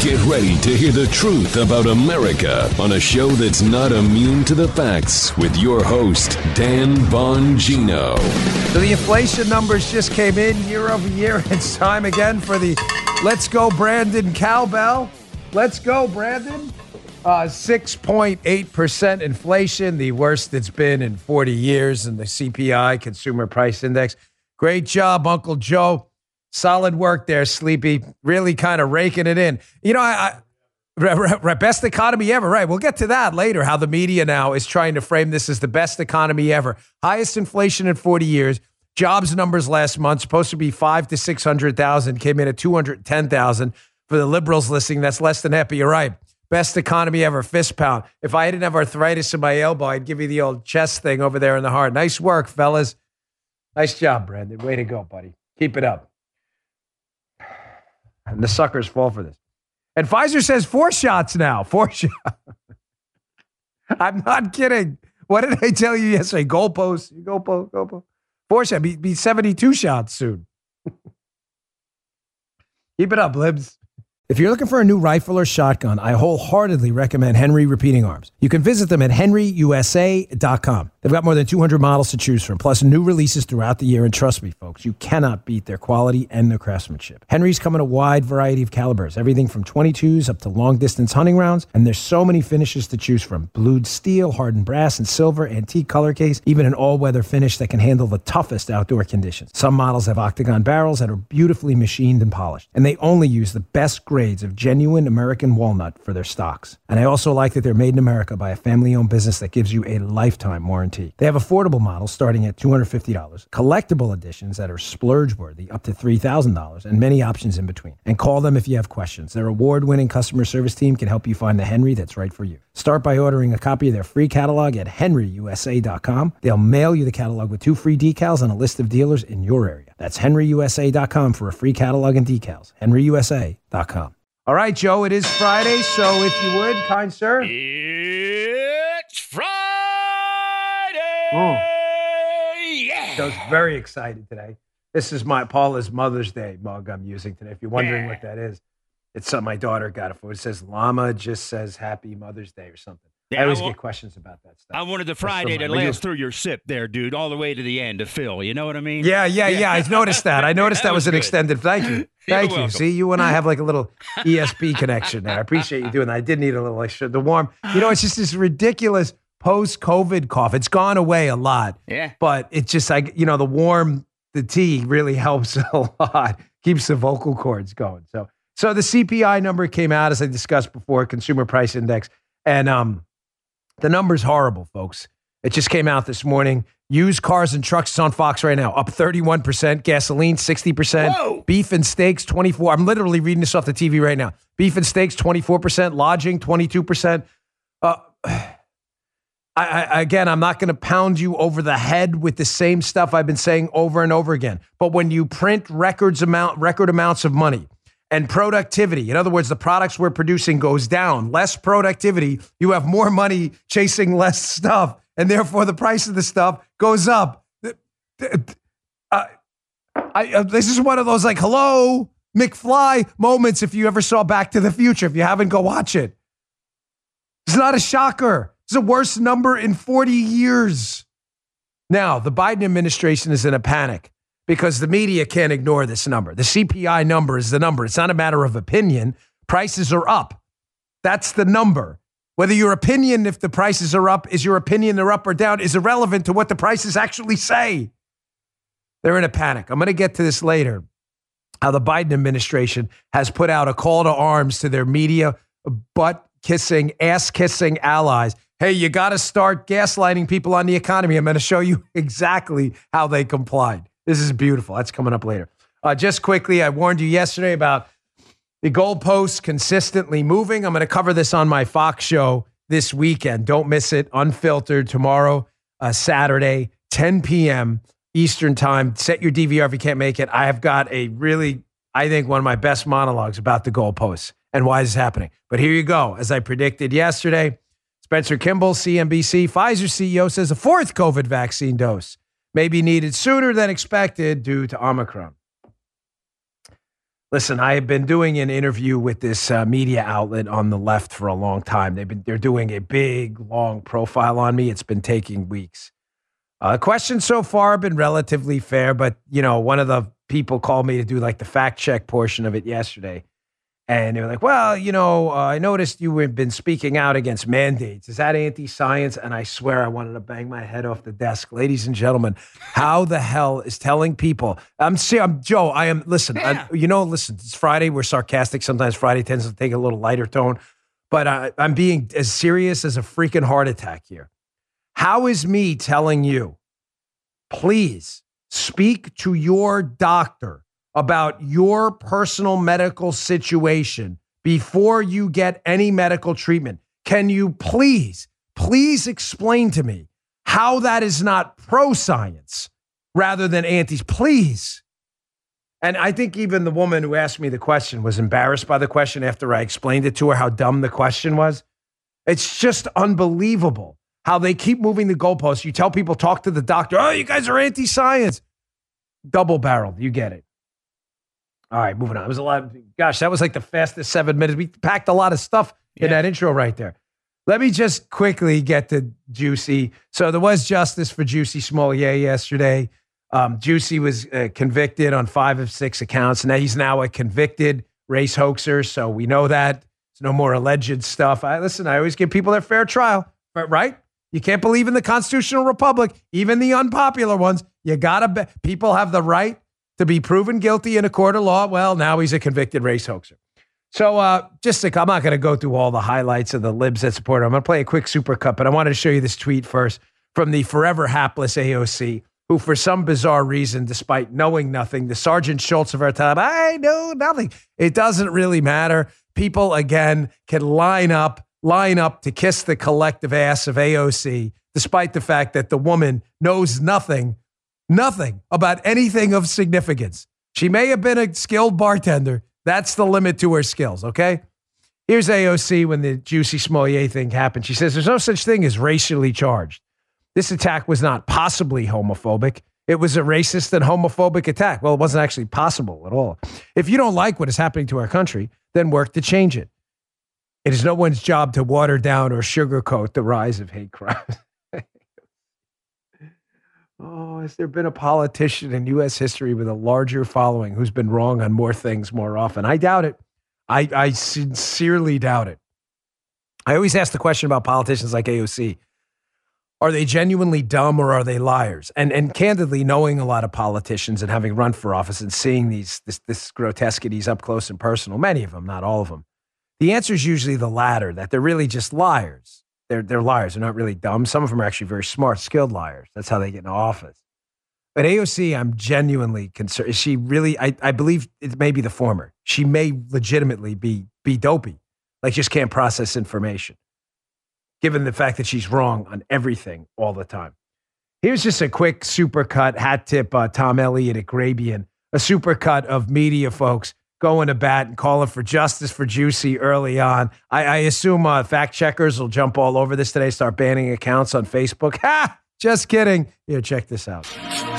Get ready to hear the truth about America on a show that's not immune to the facts with your host, Dan Bongino. So the inflation numbers just came in year over year. It's time again for the Let's Go Brandon cowbell. Let's go, Brandon. 6.8% inflation, the worst it's been in 40 years in the CPI, Consumer Price Index. Great job, Uncle Joe. Solid work there, Sleepy. Really kind of raking it in. You know, best economy ever, right? We'll get to that later, how the media now is trying to frame this as the best economy ever. Highest inflation in 40 years. Jobs numbers last month, supposed to be 500,000 to 600,000, came in at 210,000. For the liberals listening, that's less than happy. You're right. Best economy ever, fist pound. If I didn't have arthritis in my elbow, I'd give you the old chest thing over there in the heart. Nice work, fellas. Nice job, Brandon. Way to go, buddy. Keep it up. And the suckers fall for this. And Pfizer says 4 shots now. 4 shots. I'm not kidding. What did I tell you yesterday? Goalpost. 4 shots. Be 72 shots soon. Keep it up, Libs. If you're looking for a new rifle or shotgun, I wholeheartedly recommend Henry Repeating Arms. You can visit them at henryusa.com. They've got more than 200 models to choose from, plus new releases throughout the year. And trust me, folks, you cannot beat their quality and their craftsmanship. Henry's come in a wide variety of calibers, everything from 22s up to long-distance hunting rounds. And there's so many finishes to choose from. Blued steel, hardened brass, and silver, antique color case, even an all-weather finish that can handle the toughest outdoor conditions. Some models have octagon barrels that are beautifully machined and polished. And they only use the best grades of genuine American walnut for their stocks. And I also like that they're made in America by a family-owned business that gives you a lifetime warranty. They have affordable models starting at $250, collectible editions that are splurge-worthy up to $3,000, and many options in between. And call them if you have questions. Their award-winning customer service team can help you find the Henry that's right for you. Start by ordering a copy of their free catalog at henryusa.com. They'll mail you the catalog with 2 free decals and a list of dealers in your area. That's henryusa.com for a free catalog and decals. henryusa.com. All right, Joe, it is Friday, so if you would, kind sir. It's Friday! Yeah! Joe's very excited today. This is Paula's Mother's Day mug I'm using today. If you're wondering what that is, it's something my daughter got it for. It says Llama just says Happy Mother's Day or something. Yeah, I always get questions about that stuff. I wanted the Friday to last through your sip there, dude, all the way to the end to Phil. You know what I mean? Yeah. I noticed that. I noticed that was an extended. Thank you. Thank you. Welcome. See, you and I have like a little ESP connection there. I appreciate you doing that. I did need a little extra. The warm, it's just this ridiculous post-COVID cough. It's gone away a lot. Yeah. But it's just like, the tea really helps a lot. Keeps the vocal cords going. So the CPI number came out, as I discussed before, Consumer Price Index. And the number's horrible, folks. It just came out this morning. Used cars and trucks is on Fox right now, up 31%. Gasoline, 60%. Whoa. Beef and steaks, 24%. I'm literally reading this off the TV right now. Beef and steaks, 24%. Lodging, 22%. Again, I'm not going to pound you over the head with the same stuff I've been saying over and over again. But when you print record amounts of money, and productivity, in other words, the products we're producing goes down, less productivity, you have more money chasing less stuff, and therefore the price of the stuff goes up. This is one of those like, hello, McFly moments if you ever saw Back to the Future. If you haven't, go watch it. It's not a shocker. It's the worst number in 40 years. Now, the Biden administration is in a panic, because the media can't ignore this number. The CPI number is the number. It's not a matter of opinion. Prices are up. That's the number. Whether your opinion, if the prices are up, is your opinion they're up or down, is irrelevant to what the prices actually say. They're in a panic. I'm going to get to this later, how the Biden administration has put out a call to arms to their media, butt-kissing, ass-kissing allies. Hey, you got to start gaslighting people on the economy. I'm going to show you exactly how they complied. This is beautiful. That's coming up later. Just quickly, I warned you yesterday about the goalposts consistently moving. I'm going to cover this on my Fox show this weekend. Don't miss it. Unfiltered tomorrow, Saturday, 10 p.m. Eastern time. Set your DVR if you can't make it. I have got a really, I think, one of my best monologues about the goalposts and why this is happening. But here you go. As I predicted yesterday, Spencer Kimball, CNBC, Pfizer CEO, says a 4th COVID vaccine dose may be needed sooner than expected due to Omicron. Listen, I have been doing an interview with this media outlet on the left for a long time. They're doing a big, long profile on me. It's been taking weeks. Questions so far have been relatively fair, but one of the people called me to do like the fact check portion of it yesterday. And they were like, well, I noticed you have been speaking out against mandates. Is that anti-science? And I swear I wanted to bang my head off the desk. Ladies and gentlemen, how the hell is telling people? I'm Joe, listen, listen, it's Friday. We're sarcastic. Sometimes Friday tends to take a little lighter tone. But I'm being as serious as a freaking heart attack here. How is me telling you, please speak to your doctor about your personal medical situation before you get any medical treatment? Can you please explain to me how that is not pro-science rather than anti? Please. And I think even the woman who asked me the question was embarrassed by the question after I explained it to her how dumb the question was. It's just unbelievable how they keep moving the goalposts. You tell people, talk to the doctor. Oh, you guys are anti-science. Double-barreled. You get it. All right, moving on. It was a lot. Gosh, that was like the fastest 7 minutes. We packed a lot of stuff in that intro right there. Let me just quickly get to Juicy. So there was justice for Jussie Smollett yesterday. Juicy was convicted on 5 of 6 accounts. Now he's now a convicted race hoaxer. So we know that. There's no more alleged stuff. I always give people their fair trial, right? You can't believe in the constitutional republic, even the unpopular ones. You gotta people have the right to be proven guilty in a court of law. Well, now he's a convicted race hoaxer. So I'm not going to go through all the highlights of the libs that support him. I'm going to play a quick supercut, but I wanted to show you this tweet first from the forever hapless AOC, who for some bizarre reason, despite knowing nothing, the Sergeant Schultz of our time, I know nothing. It doesn't really matter. People, again, can line up to kiss the collective ass of AOC, despite the fact that the woman knows nothing about anything of significance. She may have been a skilled bartender. That's the limit to her skills, okay? Here's AOC when the Jussie Smollett thing happened. She says, there's no such thing as racially charged. This attack was not possibly homophobic. It was a racist and homophobic attack. Well, it wasn't actually possible at all. If you don't like what is happening to our country, then work to change it. It is no one's job to water down or sugarcoat the rise of hate crimes. Oh, has there been a politician in U.S. history with a larger following who's been wrong on more things more often? I doubt it. I sincerely doubt it. I always ask the question about politicians like AOC. Are they genuinely dumb or are they liars? And candidly, knowing a lot of politicians and having run for office and seeing this grotesquities up close and personal, many of them, not all of them, the answer is usually the latter, that they're really just liars. They're liars. They're not really dumb. Some of them are actually very smart, skilled liars. That's how they get into office. But AOC, I'm genuinely concerned. Is she really, I believe it may be the former. She may legitimately be dopey, like just can't process information, given the fact that she's wrong on everything all the time. Here's just a quick supercut, hat tip Tom Elliott at Grabian, a supercut of media folks going to bat and calling for justice for Jussie early on. I assume fact checkers will jump all over this today, start banning accounts on Facebook. Ha! Just kidding. Here, check this out.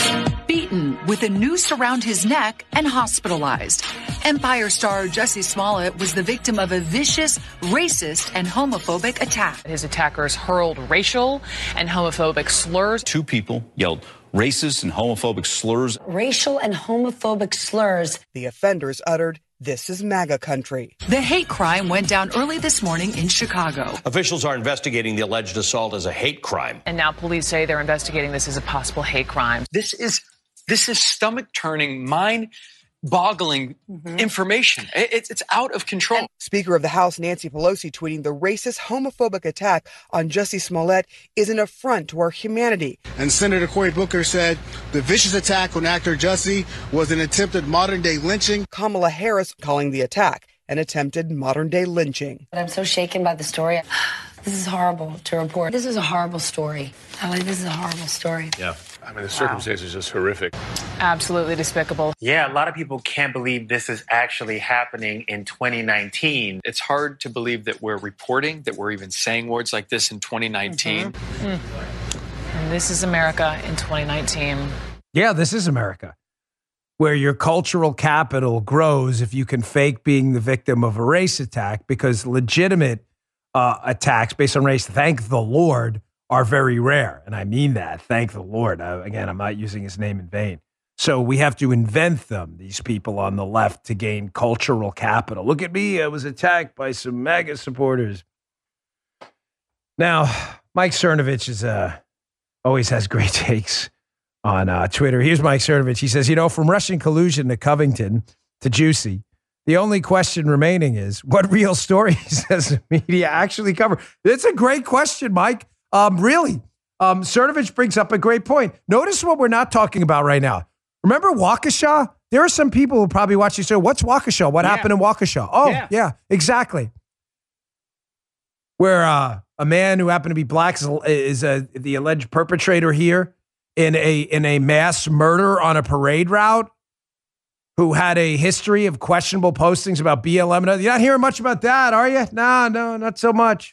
Beaten with a noose around his neck and hospitalized. Empire star Jussie Smollett was the victim of a vicious, racist, and homophobic attack. His attackers hurled racial and homophobic slurs. 2 people yelled racist and homophobic slurs. Racial and homophobic slurs. The offenders uttered, "This is MAGA country." The hate crime went down early this morning in Chicago. Officials are investigating the alleged assault as a hate crime. And now police say they're investigating this as a possible hate crime. This is stomach-turning, mind-boggling information. It's out of control. Speaker of the House Nancy Pelosi tweeting the racist, homophobic attack on Jussie Smollett is an affront to our humanity. And Senator Cory Booker said the vicious attack on actor Jussie was an attempted modern-day lynching. Kamala Harris calling the attack an attempted modern-day lynching. I'm so shaken by the story. This is horrible to report. This is a horrible story. This is a horrible story. Yeah. I mean, the circumstances are just horrific. Absolutely despicable. Yeah, a lot of people can't believe this is actually happening in 2019. It's hard to believe that we're reporting, that we're even saying words like this in 2019. And this is America in 2019. Yeah, this is America. where your cultural capital grows if you can fake being the victim of a race attack, because legitimate attacks based on race, thank the Lord, are very rare. And I mean that. Thank the Lord. Again, I'm not using his name in vain. So we have to invent them, these people on the left, to gain cultural capital. Look at me. I was attacked by some MAGA supporters. Now, Mike Cernovich always has great takes on Twitter. Here's Mike Cernovich. He says, from Russian collusion to Covington to Juicy, the only question remaining is, what real stories does the media actually cover? It's a great question, Mike. Really. Cernovich brings up a great point. Notice what we're not talking about right now. Remember Waukesha? There are some people who probably watch you say, what's Waukesha? What happened in Waukesha? Oh, yeah, exactly. Where a man who happened to be black is the alleged perpetrator here in a mass murder on a parade route, who had a history of questionable postings about BLM. You're not hearing much about that, are you? No, not so much.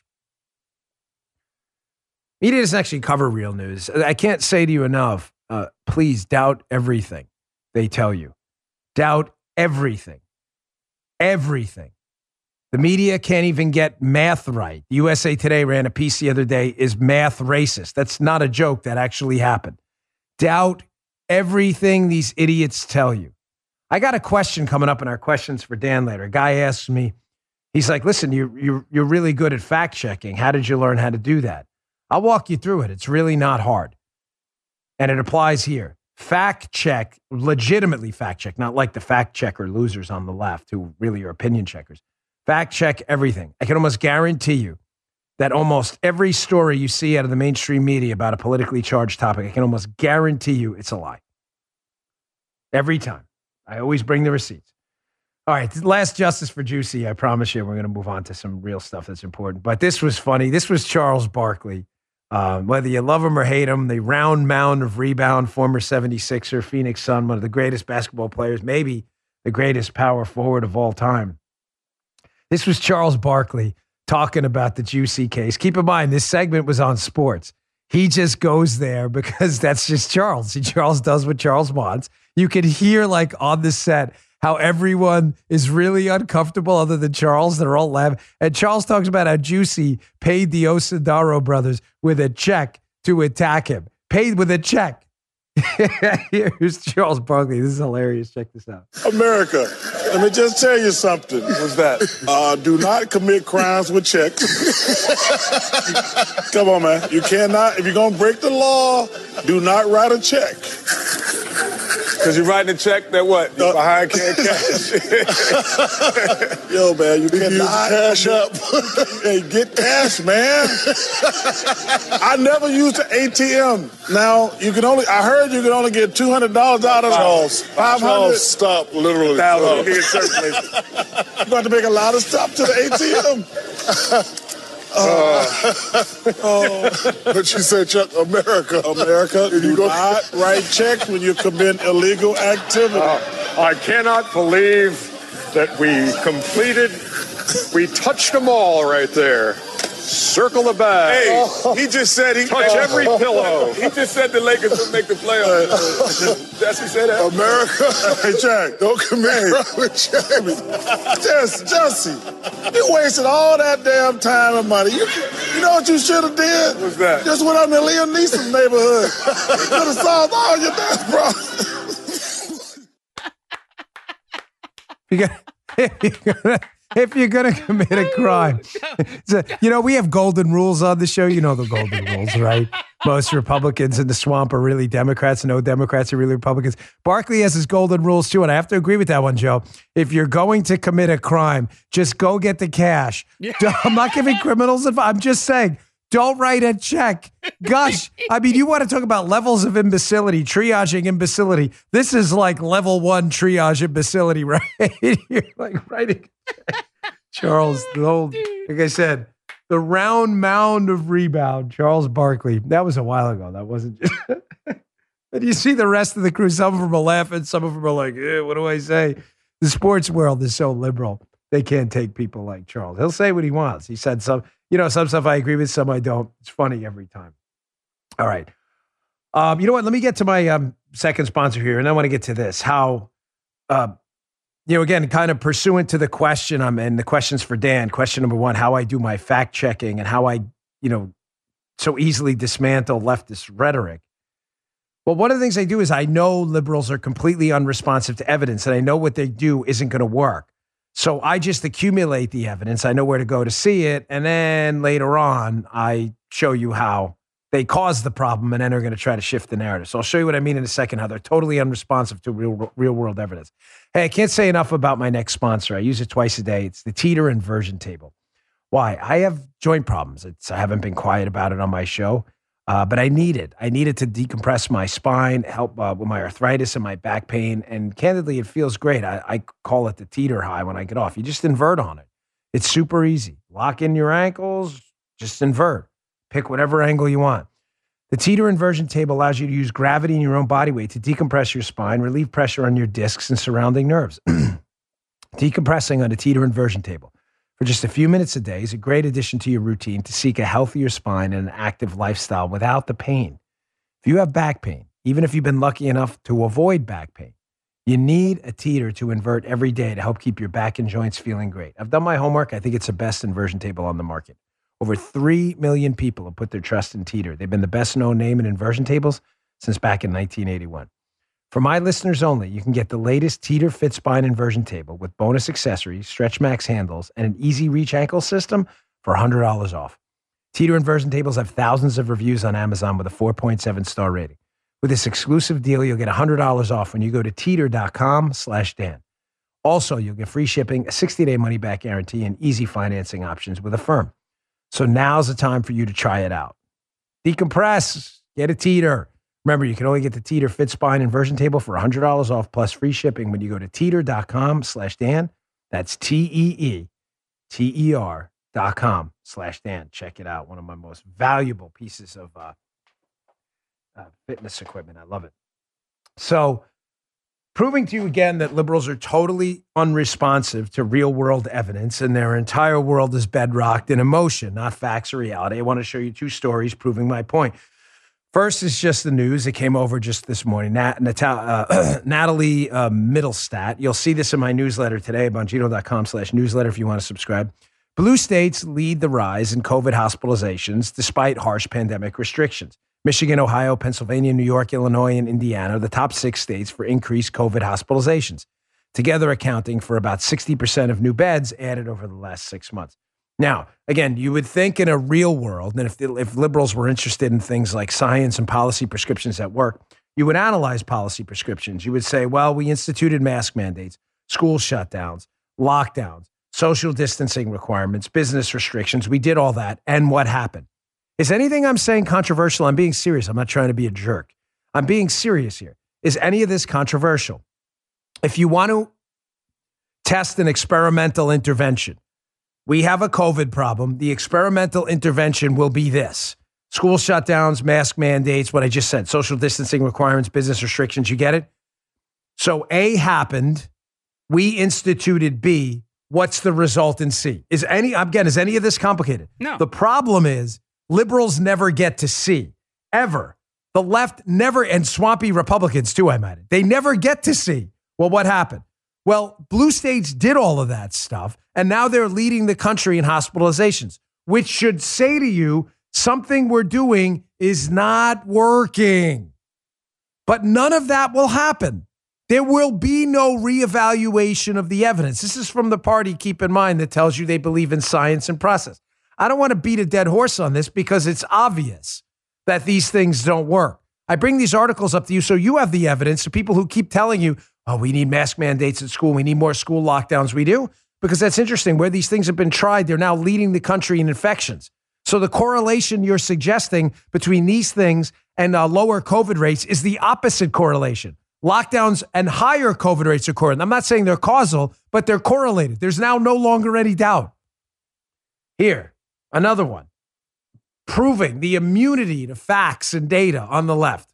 Media doesn't actually cover real news. I can't say to you enough, please doubt everything they tell you. Doubt everything. Everything. The media can't even get math right. USA Today ran a piece the other day, is math racist? That's not a joke. That actually happened. Doubt everything these idiots tell you. I got a question coming up in our questions for Dan later. A guy asks me, he's like, listen, you're really good at fact checking. How did you learn how to do that? I'll walk you through it. It's really not hard. And it applies here. Fact check, legitimately fact check, not like the fact checker losers on the left who really are opinion checkers. Fact check everything. I can almost guarantee you that almost every story you see out of the mainstream media about a politically charged topic, I can almost guarantee you it's a lie. Every time. I always bring the receipts. All right, last justice for Juicy. I promise you we're going to move on to some real stuff that's important. But this was funny. This was Charles Barkley. Whether you love him or hate him, the round mound of rebound, former 76er, Phoenix Sun, one of the greatest basketball players, maybe the greatest power forward of all time. This was Charles Barkley talking about the Juicy case. Keep in mind, this segment was on sports. He just goes there because that's just Charles. See, Charles does what Charles wants. You can hear, like, on the set, how everyone is really uncomfortable other than Charles. They're all laughing. And Charles talks about how Juicy paid the Osundaro brothers with a check to attack him. Paid with a check. Here's Charles Barkley. This is hilarious. Check this out. America, let me just tell you something. What's that? Do not commit crimes with checks. Come on, man. You cannot. If you're going to break the law, do not write a check. Because you're writing a check that what? Behind cash. Yo, man, you cannot cash up. Hey, get cash, man. I never used an ATM. Now, you can only, I heard you can only get $200 out of those. 500. Stop, literally. You're going to make a lot of stops to the ATM. But you said, Chuck, America, do not write checks when you commit illegal activity. I cannot believe that we touched them all right there. Circle the bag. Hey, he just said touch every pillow. He just said the Lakers would make the playoffs. That's he said that. America. Hey, Jack, don't commit with Jesse, you wasted all that damn time and money. You know what you should have did? What's that? Just went out in the Liam Neeson neighborhood. You could have solved all your damn problems. If you're going to commit a crime. So, we have golden rules on the show. You know the golden rules, right? Most Republicans in the swamp are really Democrats. No Democrats are really Republicans. Barkley has his golden rules, too, and I have to agree with that one, Joe. If you're going to commit a crime, just go get the cash. Yeah. I'm not giving criminals advice. I'm just saying, don't write a check. Gosh, I mean, you want to talk about levels of imbecility, triaging imbecility. This is like level 1 triage imbecility, right? You're like writing Charles, like I said, the round mound of rebound, Charles Barkley. That was a while ago. That wasn't just... But you see the rest of the crew, some of them are laughing, some of them are like, what do I say? The sports world is so liberal. They can't take people like Charles. He'll say what he wants. He said some stuff I agree with, some I don't. It's funny every time. All right. You know what? Let me get to my second sponsor here, and I want to get to this. How again, kind of pursuant to the question, and the questions for Dan. Question number one, how I do my fact checking and how I, so easily dismantle leftist rhetoric. Well, one of the things I do is I know liberals are completely unresponsive to evidence, and I know what they do isn't going to work. So I just accumulate the evidence. I know where to go to see it. And then later on, I show you how they caused the problem, and then they're going to try to shift the narrative. So I'll show you what I mean in a second, how they're totally unresponsive to real world evidence. Hey, I can't say enough about my next sponsor. I use it twice a day. It's the Teeter Inversion Table. Why? I have joint problems. I haven't been quiet about it on my show, but I need it. I need it to decompress my spine, help with my arthritis and my back pain. And candidly, it feels great. I call it the teeter high when I get off. You just invert on it. It's super easy. Lock in your ankles, just invert. Pick whatever angle you want. The Teeter Inversion Table allows you to use gravity and your own body weight to decompress your spine, relieve pressure on your discs and surrounding nerves. Decompressing on a Teeter Inversion Table for just a few minutes a day is a great addition to your routine to seek a healthier spine and an active lifestyle without the pain. If you have back pain, even if you've been lucky enough to avoid back pain, you need a teeter to invert every day to help keep your back and joints feeling great. I've done my homework. I think it's the best inversion table on the market. Over 3 million people have put their trust in Teeter. They've been the best known name in inversion tables since back in 1981. For my listeners only, you can get the latest Teeter Fit Spine Inversion Table with bonus accessories, Stretch Max handles, and an easy reach ankle system for $100 off. Teeter Inversion Tables have thousands of reviews on Amazon with a 4.7 star rating. With this exclusive deal, you'll get $100 off when you go to teeter.com/Dan. Also, you'll get free shipping, a 60-day money-back guarantee, and easy financing options with Affirm. So now's the time for you to try it out. Decompress, get a Teeter. Remember, you can only get the Teeter Fit Spine Inversion Table for $100 off plus free shipping when you go to teeter.com/Dan. That's TEETER.com/Dan. Check it out. One of my most valuable pieces of fitness equipment. I love it. So, proving to you again that liberals are totally unresponsive to real world evidence and their entire world is bedrocked in emotion, not facts or reality. I want to show you 2 stories proving my point. First is just the news. It came over just this morning. Natalie Mittelstadt. You'll see this in my newsletter today, Bongino.com/newsletter if you want to subscribe. Blue states lead the rise in COVID hospitalizations despite harsh pandemic restrictions. Michigan, Ohio, Pennsylvania, New York, Illinois, and Indiana are the top 6 states for increased COVID hospitalizations, together accounting for about 60% of new beds added over the last 6 months. Now, again, you would think in a real world, and if liberals were interested in things like science and policy prescriptions at work, you would analyze policy prescriptions. You would say, well, we instituted mask mandates, school shutdowns, lockdowns, social distancing requirements, business restrictions. We did all that. And what happened? Is anything I'm saying controversial? I'm being serious. I'm not trying to be a jerk. I'm being serious here. Is any of this controversial? If you want to test an experimental intervention, we have a COVID problem. The experimental intervention will be this: school shutdowns, mask mandates, what I just said, social distancing requirements, business restrictions. You get it? So A happened. We instituted B. What's the result in C? Is any of this complicated? No. The problem is, liberals never get to see, ever. The left never, and swampy Republicans too, I might add. They never get to see, well, what happened? Well, blue states did all of that stuff, and now they're leading the country in hospitalizations, which should say to you, something we're doing is not working. But none of that will happen. There will be no reevaluation of the evidence. This is from the party, keep in mind, that tells you they believe in science and process. I don't want to beat a dead horse on this because it's obvious that these things don't work. I bring these articles up to you so you have the evidence to people who keep telling you, oh, we need mask mandates at school. We need more school lockdowns. We do, because that's interesting. Where these things have been tried, they're now leading the country in infections. So the correlation you're suggesting between these things and lower COVID rates is the opposite correlation. Lockdowns and higher COVID rates are correlated. I'm not saying they're causal, but they're correlated. There's now no longer any doubt. Here. Another one, proving the immunity to facts and data on the left.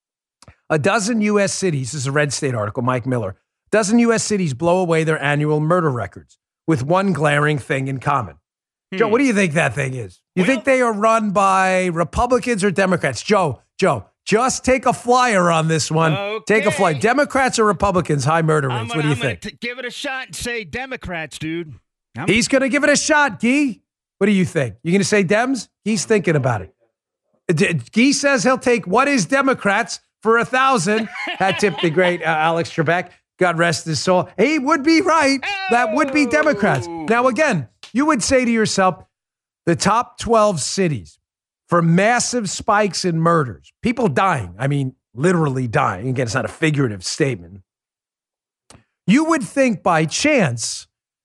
A dozen U.S. cities, this is a Red State article, Mike Miller, dozen U.S. cities blow away their annual murder records with one glaring thing in common. Joe, what do you think that thing is? You think they are run by Republicans or Democrats? Joe, Just take a flyer on this one. Okay. Take a flyer. Democrats or Republicans, high murder rates? What do you think? I'm going to give it a shot and say Democrats, dude. He's going to give it a shot, Guy. What do you think? You going to say Dems? He's thinking about it. Guy says he'll take what is Democrats for 1,000. That tipped the great Alex Trebek. God rest his soul. He would be right. That would be Democrats. Now, again, you would say to yourself, the top 12 cities for massive spikes in murders, people dying, I mean, literally dying. Again, it's not a figurative statement. You would think by chance,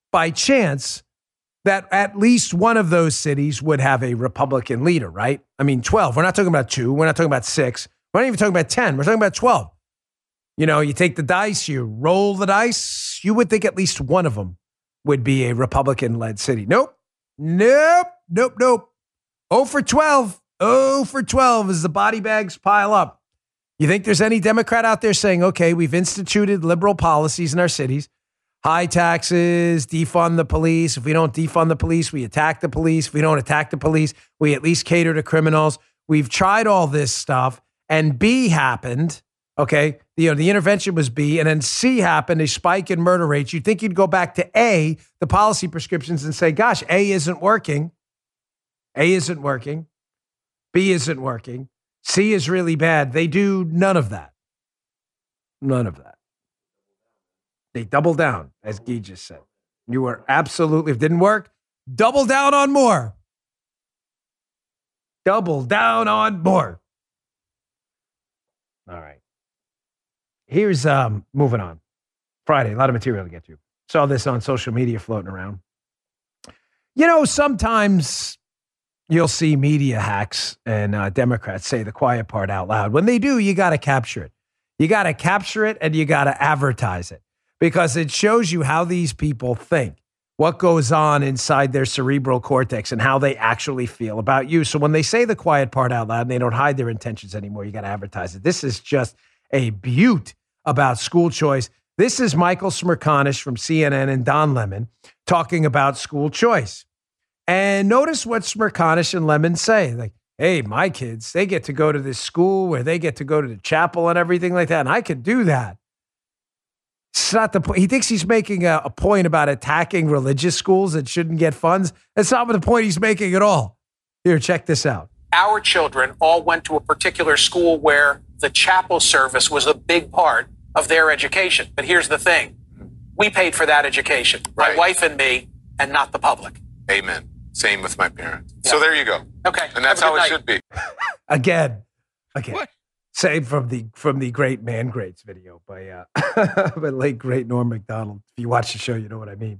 that at least one of those cities would have a Republican leader, right? I mean, 12. We're not talking about 2. We're not talking about 6. We're not even talking about 10. We're talking about 12. You know, you take the dice, you roll the dice. You would think at least one of them would be a Republican-led city. Nope. 0 for 12. 0 for 12 as the body bags pile up. You think there's any Democrat out there saying, okay, we've instituted liberal policies in our cities, high taxes, defund the police. If we don't defund the police, we attack the police. If we don't attack the police, we at least cater to criminals. We've tried all this stuff, and B happened. Okay, the intervention was B, and then C happened, a spike in murder rates. You'd think you'd go back to A, the policy prescriptions, and say, gosh, A isn't working. A isn't working. B isn't working. C is really bad. They do none of that. None of that. They double down, as Guy just said. You were absolutely, if it didn't work, double down on more. Double down on more. All right. Here's moving on. Friday, a lot of material to get to. Saw this on social media floating around. You know, sometimes you'll see media hacks and Democrats say the quiet part out loud. When they do, you got to capture it. You got to capture it and you got to advertise it because it shows you how these people think, what goes on inside their cerebral cortex and how they actually feel about you. So when they say the quiet part out loud and they don't hide their intentions anymore, you got to advertise it. This is just a beaut about school choice. This is Michael Smerconish from CNN and Don Lemon talking about school choice. And notice what Smerconish and Lemon say. Like, hey, my kids, they get to go to this school where they get to go to the chapel and everything like that. And I could do that. It's not the point. He thinks he's making a point about attacking religious schools that shouldn't get funds. That's not the point he's making at all. Here, check this out. Our children all went to a particular school where the chapel service was a big part of their education. But here's the thing. We paid for that education, my wife and me, and not the public. Amen. Same with my parents. Yeah. So there you go. Okay. And that's how it should be. Again. What? Same from the great Man Greats video by late great Norm Macdonald. If you watch the show, you know what I mean.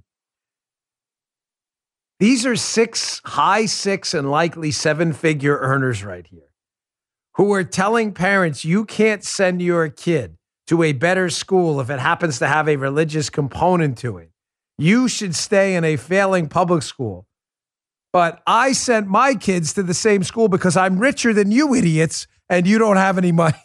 These are high six and likely 7-figure earners right here who are telling parents you can't send your kid to a better school if it happens to have a religious component to it. You should stay in a failing public school. But I sent my kids to the same school because I'm richer than you idiots and you don't have any money.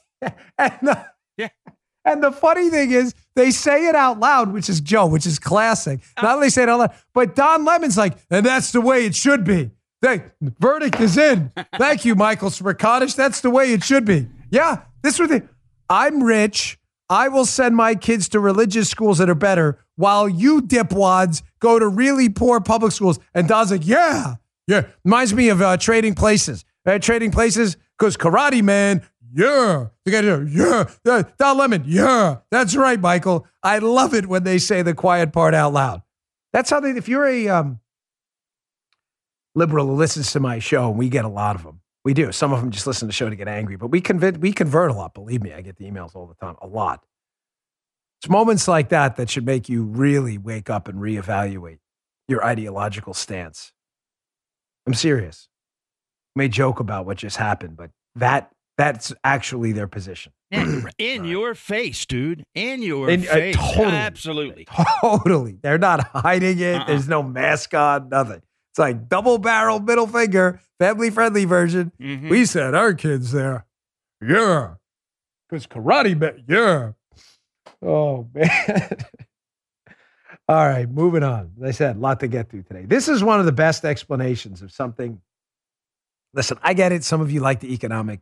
And the funny thing is they say it out loud, which is classic. Not only say it out loud, but Don Lemon's like, and that's the way it should be. The verdict is in. Thank you, Michael Smerconish. That's the way it should be. Yeah, I'm rich. I will send my kids to religious schools that are better while you dipwads go to really poor public schools. And Don's like, yeah. Reminds me of Trading Places. Trading Places goes Karate Man. Yeah. Don Lemon. Yeah. That's right, Michael. I love it when they say the quiet part out loud. That's how if you're a liberal who listens to my show, and we get a lot of them. We do. Some of them just listen to the show to get angry, but we convert a lot. Believe me, I get the emails all the time, a lot. It's moments like that should make you really wake up and reevaluate your ideological stance. I'm serious. I may joke about what just happened, but that's actually their position. In your face, dude. In your face. Totally. Absolutely. Totally. They're not hiding it. There's no mask on, nothing. It's like double barrel middle finger, family friendly version. Mm-hmm. We sent our kids there. Yeah. Because Karate Man. Yeah. Oh, man. All right, moving on. As I said, a lot to get through today. This is one of the best explanations of something. Listen, I get it. Some of you like the economic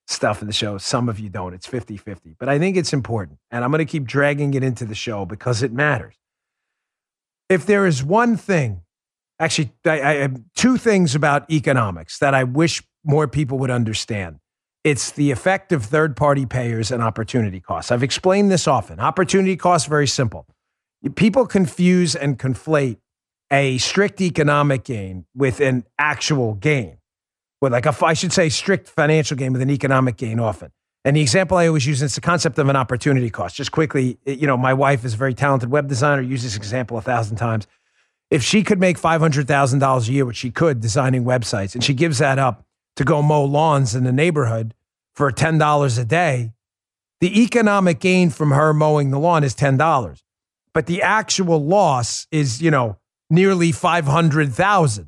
stuff in the show. Some of you don't. It's 50-50. But I think it's important. And I'm going to keep dragging it into the show because it matters. If there is one thing, actually, I have two things about economics that I wish more people would understand. It's the effect of third-party payers and opportunity costs. I've explained this often. Opportunity costs, very simple. People confuse and conflate a strict economic gain with an actual gain. With I should say strict financial gain with an economic gain often. And the example I always use is the concept of an opportunity cost. Just quickly, my wife is a very talented web designer, uses this example 1,000 times. If she could make $500,000 a year, which she could designing websites, and she gives that up to go mow lawns in the neighborhood for $10 a day, the economic gain from her mowing the lawn is $10. But the actual loss is, nearly $500,000.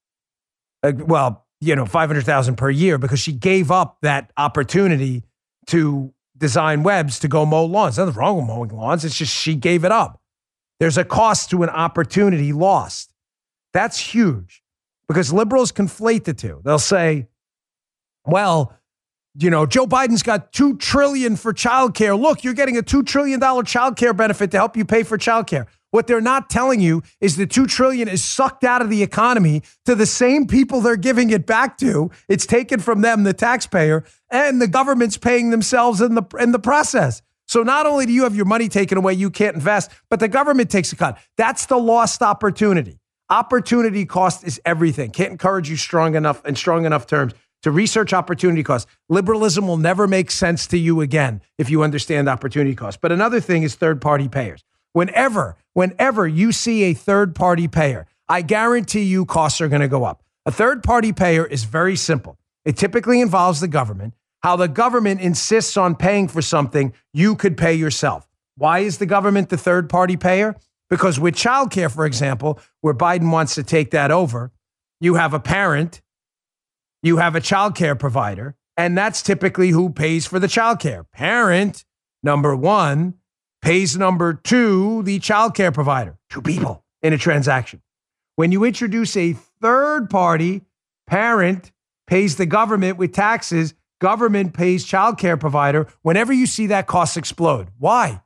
$500,000 per year because she gave up that opportunity to design webs to go mow lawns. Nothing wrong with mowing lawns. It's just she gave it up. There's a cost to an opportunity lost. That's huge because liberals conflate the two. They'll say, well, Joe Biden's got $2 trillion for childcare. Look, you're getting a $2 trillion childcare benefit to help you pay for childcare. What they're not telling you is the $2 trillion is sucked out of the economy to the same people they're giving it back to. It's taken from them, the taxpayer, and the government's paying themselves in the process. So not only do you have your money taken away, you can't invest, but the government takes a cut. That's the lost opportunity. Opportunity cost is everything. Can't encourage you strong enough terms to research opportunity costs. Liberalism will never make sense to you again if you understand opportunity costs. But another thing is third-party payers. Whenever you see a third-party payer, I guarantee you costs are going to go up. A third-party payer is very simple. It typically involves the government. How the government insists on paying for something you could pay yourself. Why is the government the third-party payer? Because with childcare, for example, where Biden wants to take that over, you have a parent, you have a childcare provider, and that's typically who pays for the childcare. Parent, number one, pays number two, the childcare provider. Two people in a transaction. When you introduce a third party, parent pays the government with taxes, government pays childcare provider. Whenever you see that, costs explode. Why?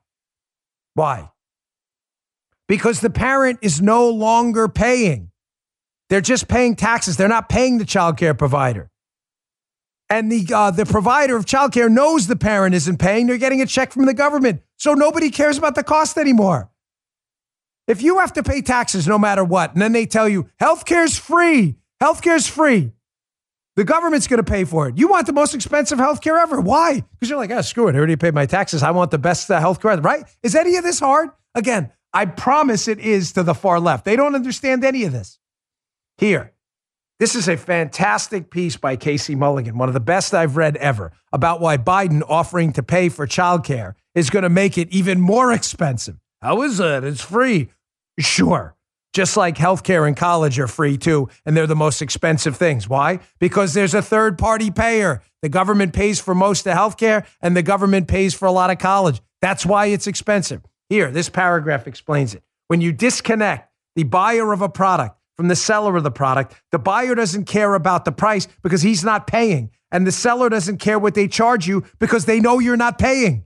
Because the parent is no longer paying. They're just paying taxes. They're not paying the childcare provider. And the provider of childcare knows the parent isn't paying. They're getting a check from the government. So nobody cares about the cost anymore. If you have to pay taxes no matter what, and then they tell you, healthcare's free. Healthcare's free. The government's going to pay for it. You want the most expensive healthcare ever. Why? Because you're like, screw it. I already paid my taxes. I want the best healthcare, right? Is any of this hard? Again, I promise it is to the far left. They don't understand any of this. Here. This is a fantastic piece by Casey Mulligan, one of the best I've read ever, about why Biden offering to pay for childcare is going to make it even more expensive. How is that? It's free. Sure. Just like healthcare and college are free too, and they're the most expensive things. Why? Because there's a third-party payer. The government pays for most of healthcare, and the government pays for a lot of college. That's why it's expensive. Here, this paragraph explains it. When you disconnect the buyer of a product from the seller of the product, the buyer doesn't care about the price because he's not paying. And the seller doesn't care what they charge you because they know you're not paying.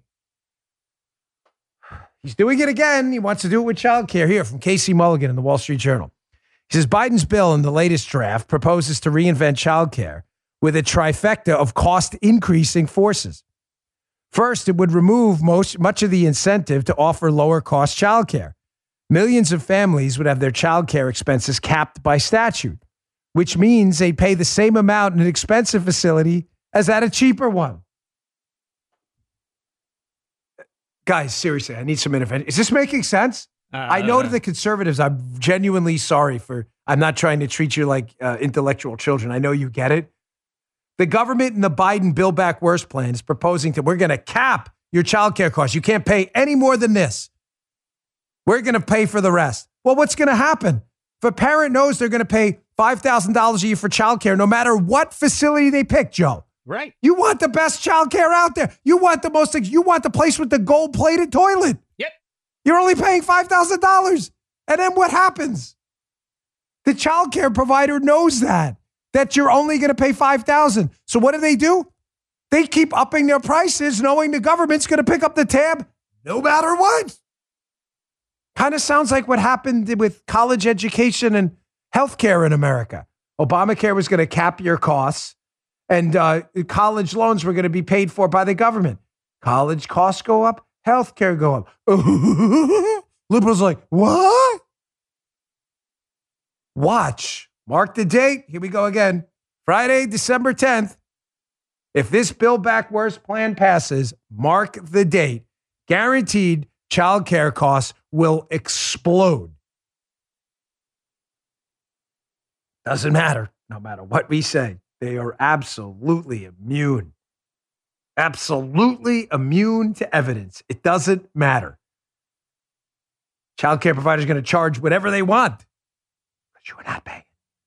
He's doing it again. He wants to do it with childcare. Here from Casey Mulligan in the Wall Street Journal. He says Biden's bill in the latest draft proposes to reinvent childcare with a trifecta of cost increasing forces. First, it would remove much of the incentive to offer lower cost childcare. Millions of families would have their childcare expenses capped by statute, which means they pay the same amount in an expensive facility as at a cheaper one. Guys, seriously, I need some intervention. Is this making sense? I know to the conservatives, I'm genuinely sorry I'm not trying to treat you like intellectual children. I know you get it. The government in the Biden Build Back Worse plan is proposing we're going to cap your childcare costs. You can't pay any more than this. We're going to pay for the rest. Well, what's going to happen? If a parent knows they're going to pay $5,000 a year for childcare, no matter what facility they pick, Joe. Right. You want the best childcare out there. You want the place with the gold-plated toilet. Yep. You're only paying $5,000. And then what happens? The childcare provider knows that you're only going to pay $5,000. So what do? They keep upping their prices knowing the government's going to pick up the tab no matter what. Kind of sounds like what happened with college education and healthcare in America. Obamacare was going to cap your costs, and college loans were going to be paid for by the government. College costs go up, healthcare go up. Liberals are like, what? Watch. Mark the date. Here we go again. Friday, December 10th. If this Build Back Worse plan passes, mark the date. Guaranteed child care costs will explode. Doesn't matter. No matter what we say, they are absolutely immune. Absolutely immune to evidence. It doesn't matter. Child care providers are going to charge whatever they want, but you are not paying.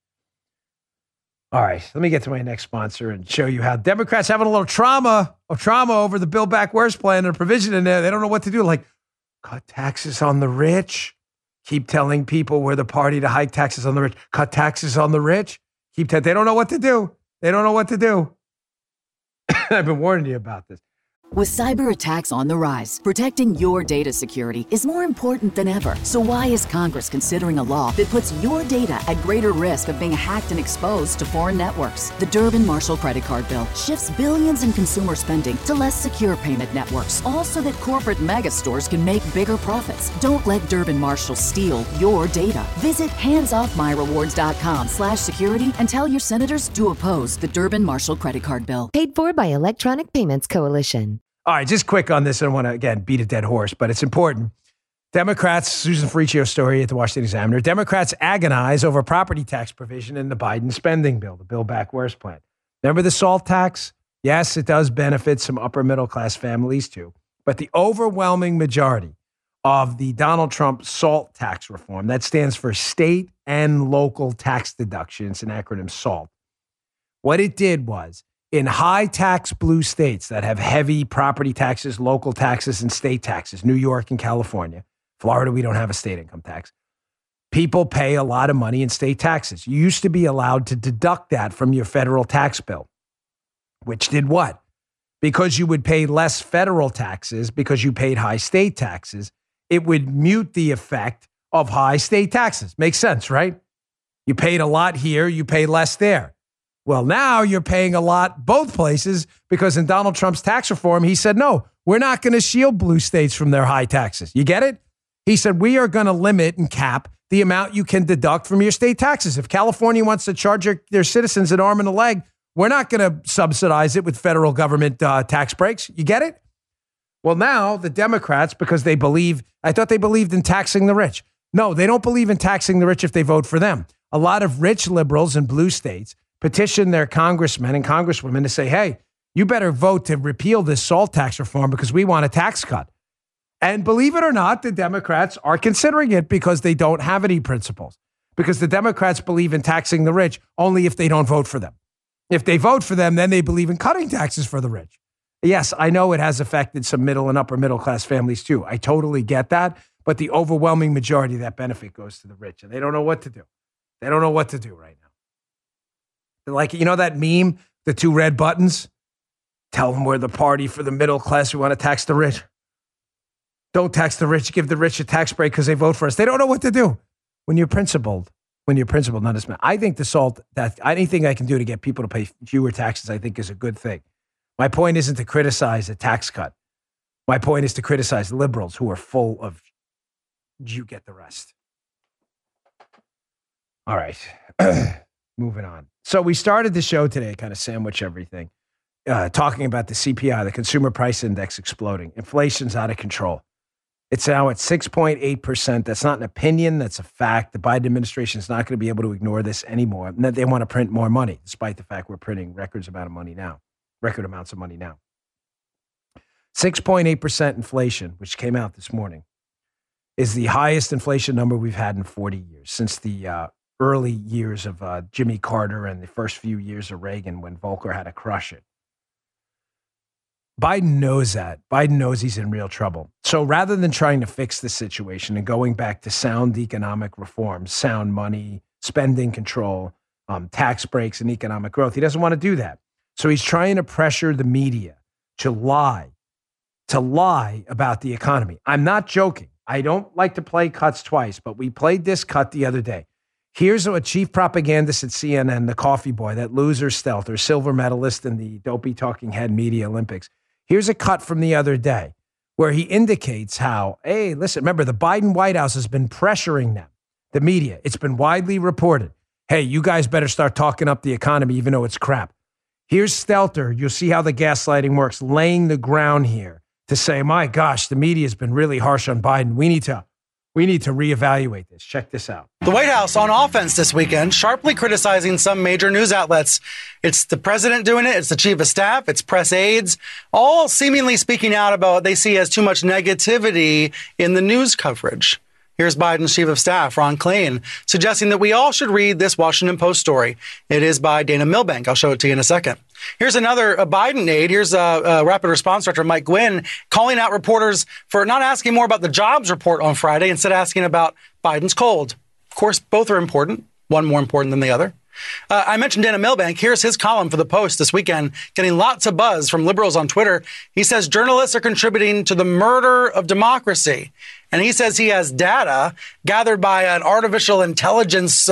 All right, let me get to my next sponsor and show you how Democrats having a little trauma over the Build Back Worse plan and a provision in there. They don't know what to do. Like, cut taxes on the rich. Keep telling people we're the party to hike taxes on the rich. Cut taxes on the rich. They don't know what to do. They don't know what to do. I've been warning you about this. With cyber attacks on the rise, protecting your data security is more important than ever. So why is Congress considering a law that puts your data at greater risk of being hacked and exposed to foreign networks? The Durbin-Marshall credit card bill shifts billions in consumer spending to less secure payment networks, all so that corporate mega stores can make bigger profits. Don't let Durbin-Marshall steal your data. Visit handsoffmyrewards.com/security and tell your senators to oppose the Durbin-Marshall credit card bill. Paid for by Electronic Payments Coalition. All right, just quick on this. I don't want to, again, beat a dead horse, but it's important. Democrats, Susan Ferricchio's story at the Washington Examiner, Democrats agonize over property tax provision in the Biden spending bill, the Build Back Worse plan. Remember the SALT tax? Yes, it does benefit some upper middle class families too. But the overwhelming majority of the Donald Trump SALT tax reform, that stands for state and local tax deductions, an acronym SALT. What it did was, in high tax blue states that have heavy property taxes, local taxes, and state taxes, New York and California, Florida, we don't have a state income tax. People pay a lot of money in state taxes. You used to be allowed to deduct that from your federal tax bill, which did what? Because you would pay less federal taxes because you paid high state taxes, it would mute the effect of high state taxes. Makes sense, right? You paid a lot here, you pay less there. Well, now you're paying a lot both places because in Donald Trump's tax reform, he said, no, we're not going to shield blue states from their high taxes. You get it? He said, we are going to limit and cap the amount you can deduct from your state taxes. If California wants to charge their citizens an arm and a leg, we're not going to subsidize it with federal government tax breaks. You get it? Well, now the Democrats, because they believe, I thought they believed in taxing the rich. No, they don't believe in taxing the rich if they vote for them. A lot of rich liberals in blue states petition their congressmen and congresswomen to say, hey, you better vote to repeal this SALT tax reform because we want a tax cut. And believe it or not, the Democrats are considering it because they don't have any principles. Because the Democrats believe in taxing the rich only if they don't vote for them. If they vote for them, then they believe in cutting taxes for the rich. Yes, I know it has affected some middle and upper middle class families too. I totally get that. But the overwhelming majority of that benefit goes to the rich. And they don't know what to do. They don't know what to do right now. Like, you know that meme, the two red buttons? Tell them we're the party for the middle class. We want to tax the rich. Don't tax the rich. Give the rich a tax break because they vote for us. They don't know what to do. When you're principled, not as man. I think the SALT, that anything I can do to get people to pay fewer taxes, I think is a good thing. My point isn't to criticize a tax cut. My point is to criticize liberals who are full of, you get the rest. All right. Moving on. So we started the show today, kind of sandwich everything, talking about the CPI, the Consumer Price Index exploding. Inflation's out of control. It's now at 6.8%. That's not an opinion. That's a fact. The Biden administration is not going to be able to ignore this anymore. And they want to print more money, despite the fact we're printing record amounts of money now. 6.8% inflation, which came out this morning, is the highest inflation number we've had in 40 years, since the early years of Jimmy Carter and the first few years of Reagan when Volcker had to crush it. Biden knows that. Biden knows he's in real trouble. So rather than trying to fix the situation and going back to sound economic reforms, sound money, spending control, tax breaks, and economic growth, he doesn't want to do that. So he's trying to pressure the media to lie about the economy. I'm not joking. I don't like to play cuts twice, but we played this cut the other day. Here's a chief propagandist at CNN, the coffee boy, that loser Stelter, silver medalist in the dopey talking head media Olympics. Here's a cut from the other day where he indicates how, hey, listen, remember, the Biden White House has been pressuring them, the media. It's been widely reported. Hey, you guys better start talking up the economy, even though it's crap. Here's Stelter. You'll see how the gaslighting works, laying the ground here to say, my gosh, the media has been really harsh on Biden. We need to reevaluate this. Check this out. The White House on offense this weekend, sharply criticizing some major news outlets. It's the president doing it. It's the chief of staff. It's press aides, all seemingly speaking out about what they see as too much negativity in the news coverage. Here's Biden's chief of staff, Ron Klain, suggesting that we all should read this Washington Post story. It is by Dana Milbank. I'll show it to you in a second. Here's another Biden aide. Here's Rapid Response Director Mike Gwynn calling out reporters for not asking more about the jobs report on Friday, instead asking about Biden's cold. Of course, both are important, one more important than the other. I mentioned Dana Milbank. Here's his column for the Post this weekend, getting lots of buzz from liberals on Twitter. He says journalists are contributing to the murder of democracy. And he says he has data gathered by an artificial intelligence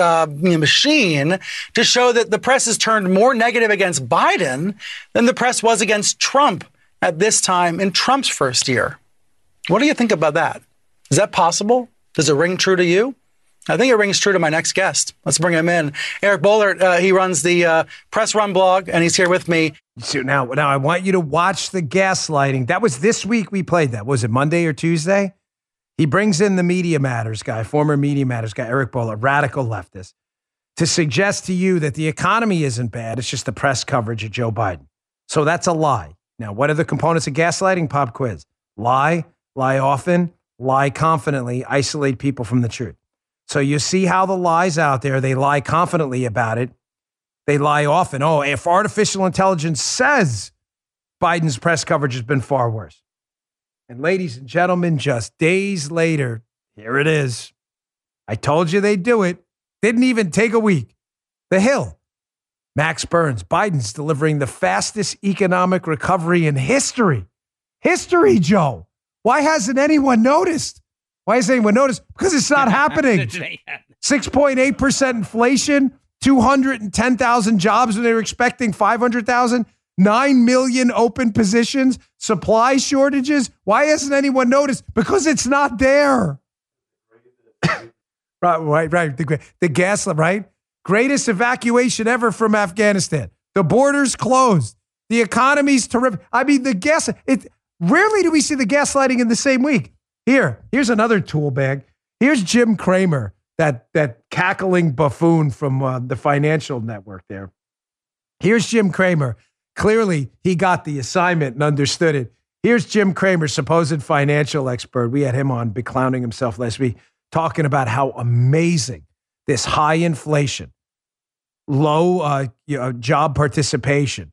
machine to show that the press has turned more negative against Biden than the press was against Trump at this time in Trump's first year. What do you think about that? Is that possible? Does it ring true to you? I think it rings true to my next guest. Let's bring him in. Eric Boehlert, he runs the Press Run blog, and he's here with me. So now I want you to watch the gaslighting. That was this week we played that. Was it Monday or Tuesday? He brings in the Media Matters guy, former Media Matters guy, Eric Boehlert, radical leftist, to suggest to you that the economy isn't bad. It's just the press coverage of Joe Biden. So that's a lie. Now, what are the components of gaslighting? Pop quiz. Lie often, lie confidently, isolate people from the truth. So you see how the lies out there, they lie confidently about it. They lie often. Oh, if artificial intelligence says Biden's press coverage has been far worse. And ladies and gentlemen, just days later, here it is. I told you they'd do it. Didn't even take a week. The Hill. Max Burns. Biden's delivering the fastest economic recovery in history. History, Joe. Why hasn't anyone noticed? Why hasn't anyone noticed? Because it's not happening. 6.8% inflation, 210,000 jobs when they were expecting 500,000. 9 million open positions, supply shortages. Why hasn't anyone noticed? Because it's not there. Right. The gas, right? Greatest evacuation ever from Afghanistan. The borders closed. The economy's terrific. I mean, rarely do we see the gaslighting in the same week. Here's another tool bag. Here's Jim Cramer, that cackling buffoon from the Financial Network there. Here's Jim Cramer. Clearly, he got the assignment and understood it. Here's Jim Cramer, supposed financial expert. We had him on, beclowning himself last week, talking about how amazing this high inflation, low job participation,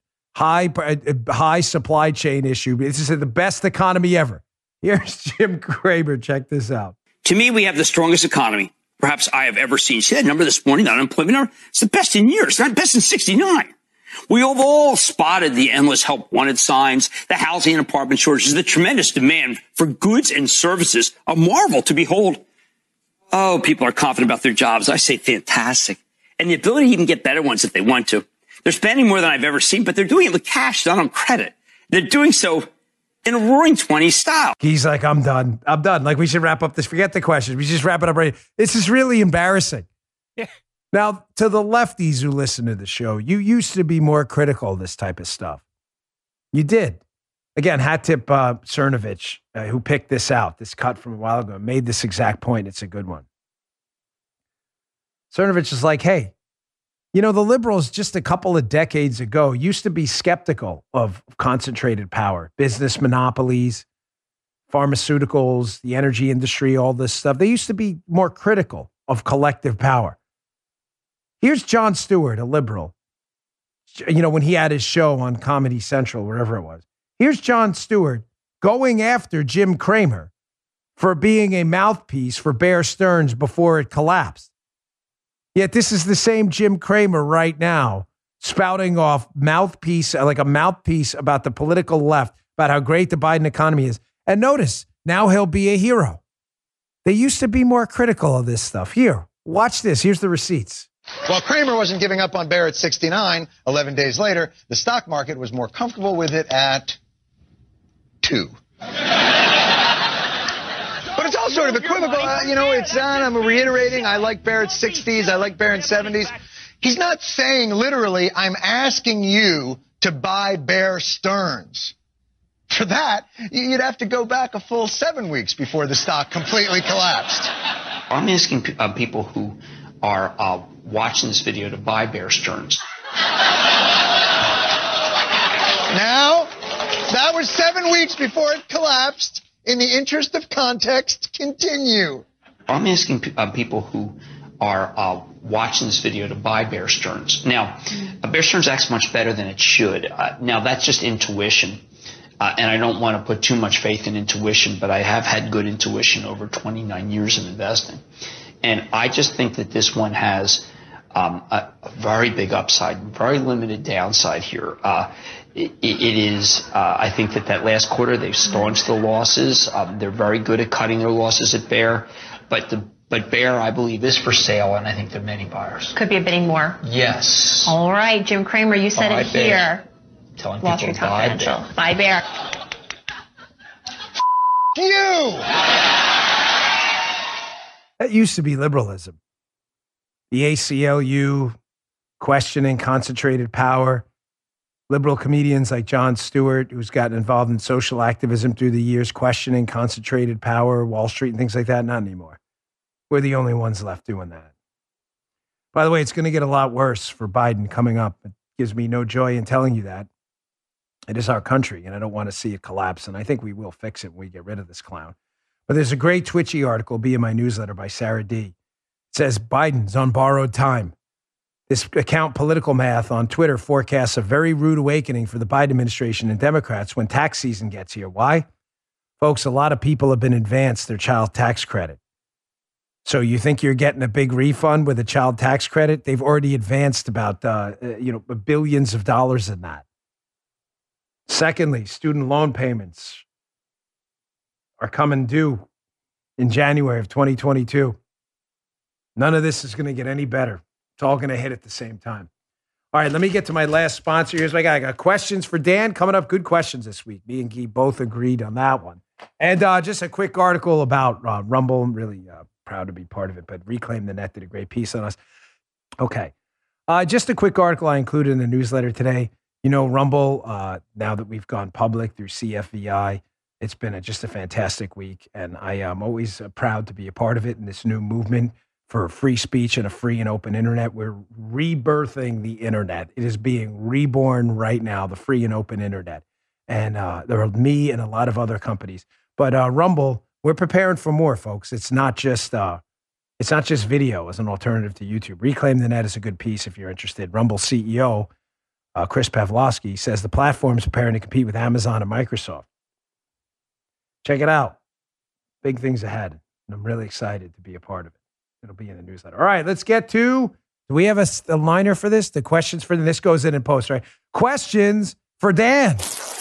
high supply chain issue. This is the best economy ever. Here's Jim Cramer. Check this out. To me, we have the strongest economy perhaps I have ever seen. See that number this morning, the unemployment number? It's the best in years. It's not best in 69. We have all spotted the endless help wanted signs, the housing and apartment shortages, the tremendous demand for goods and services, a marvel to behold. Oh, people are confident about their jobs. I say fantastic. And the ability to even get better ones if they want to. They're spending more than I've ever seen, but they're doing it with cash, not on credit. They're doing so in a roaring 20s style. He's like, I'm done. Like, we should wrap up this. Forget the questions. We just wrap it up right. This is really embarrassing. Yeah. Now, to the lefties who listen to the show, you used to be more critical of this type of stuff. You did. Again, hat tip Cernovich, who picked this out, this cut from a while ago, made this exact point. It's a good one. Cernovich is like, hey, you know, the liberals just a couple of decades ago used to be skeptical of concentrated power, business monopolies, pharmaceuticals, the energy industry, all this stuff. They used to be more critical of collective power. Here's Jon Stewart, a liberal, you know, when he had his show on Comedy Central, wherever it was. Here's Jon Stewart going after Jim Cramer for being a mouthpiece for Bear Stearns before it collapsed. Yet this is the same Jim Cramer right now spouting off mouthpiece about the political left, about how great the Biden economy is. And notice, now he'll be a hero. They used to be more critical of this stuff. Here, watch this. Here's the receipts. While Cramer wasn't giving up on Bear at 69, 11 days later, the stock market was more comfortable with it at 2. But it's all sort of equivocal. It's on. I'm reiterating. I like Bear at 60s. I like Bear at 70s. He's not saying literally, I'm asking you to buy Bear Stearns. For that, you'd have to go back a full 7 weeks before the stock completely collapsed. I'm asking people who are watching this video to buy Bear Stearns. Now, that was 7 weeks before it collapsed. In the interest of context, continue. I'm asking people who are watching this video to buy Bear Stearns. Now, Bear Stearns acts much better than it should. Now, that's just intuition. And I don't want to put too much faith in intuition, but I have had good intuition over 29 years of investing. And I just think that this one has a very big upside, very limited downside here. It is, I think that last quarter they've staunched the losses. They're very good at cutting their losses at Bear. But Bear, I believe, is for sale, and I think there are many buyers. Could be a bidding war. Yes. All right, Jim Cramer, you said it here. Telling Wall people Street to buy Confidential. Bear. Buy Bear. You! That used to be liberalism. The ACLU, questioning concentrated power. Liberal comedians like Jon Stewart, who's gotten involved in social activism through the years, questioning concentrated power, Wall Street and things like that. Not anymore. We're the only ones left doing that. By the way, it's going to get a lot worse for Biden coming up. It gives me no joy in telling you that. It is our country, and I don't want to see it collapse, and I think we will fix it when we get rid of this clown. But there's a great Twitchy article, be in my newsletter, by Sarah D. It says, Biden's on borrowed time. This account, Political Math, on Twitter forecasts a very rude awakening for the Biden administration and Democrats when tax season gets here. Why? Folks, a lot of people have been advanced their child tax credit. So you think you're getting a big refund with a child tax credit? They've already advanced about billions of dollars in that. Secondly, student loan payments are coming due in January of 2022. None of this is going to get any better. It's all going to hit at the same time. All right, let me get to my last sponsor. Here's my guy. I got questions for Dan coming up. Good questions this week. Me and Guy both agreed on that one. And just a quick article about Rumble. I'm really proud to be part of it, but Reclaim the Net did a great piece on us. Okay. Just a quick article I included in the newsletter today. You know, Rumble, now that we've gone public through CFVI, it's been just a fantastic week. And I am always proud to be a part of it in this new movement for free speech and a free and open internet. We're rebirthing the internet. It is being reborn right now, the free and open internet. And there are me and a lot of other companies. But Rumble, we're preparing for more, folks. It's not just video as an alternative to YouTube. Reclaim the Net is a good piece if you're interested. Rumble CEO, Chris Pavlovski, says the platform is preparing to compete with Amazon and Microsoft. Check it out. Big things ahead. And I'm really excited to be a part of it. It'll be in the newsletter. All right, let's get to, do we have a liner for this? The questions for this goes in post, right? Questions for Dan.